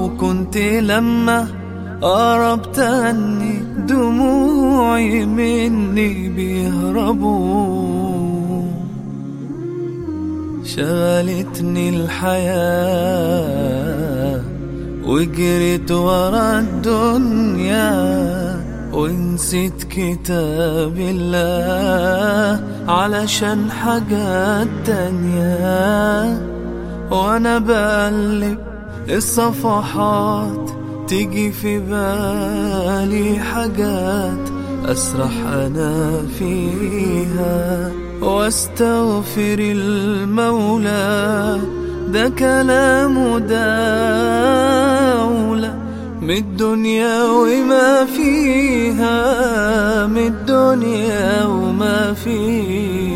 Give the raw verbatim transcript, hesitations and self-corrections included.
وكنت لما قربت عني دموعي مني بيهربوا. شغلتني الحياة وجريت ورا الدنيا ونسيت كتاب الله علشان حاجات تانية. وانا بقلب الصفحات تيجي في بالي حاجات أسرح أنا فيها واستغفر المولى. ده كلام داولة من الدنيا وما فيها، من الدنيا وما فيها.